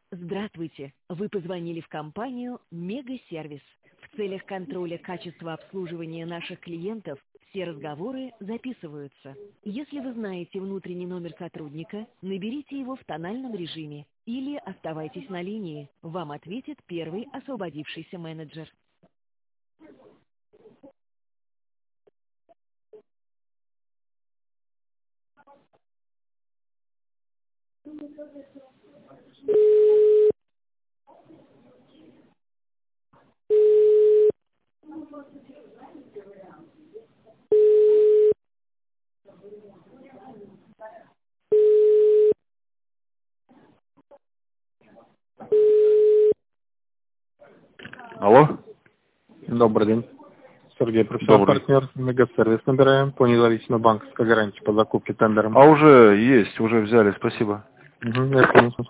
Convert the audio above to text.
Здравствуйте! Вы позвонили в компанию «Мегасервис». В целях контроля качества обслуживания наших клиентов все разговоры записываются. Если вы знаете внутренний номер сотрудника, наберите его в тональном режиме или оставайтесь на линии. Вам ответит первый освободившийся менеджер. Алло? Добрый день. Сергей, профессиональный Добрый. партнер, Мегасервис набираем по независимой банковской гарантии по закупке тендером. А уже есть, уже взяли, спасибо. Я понял.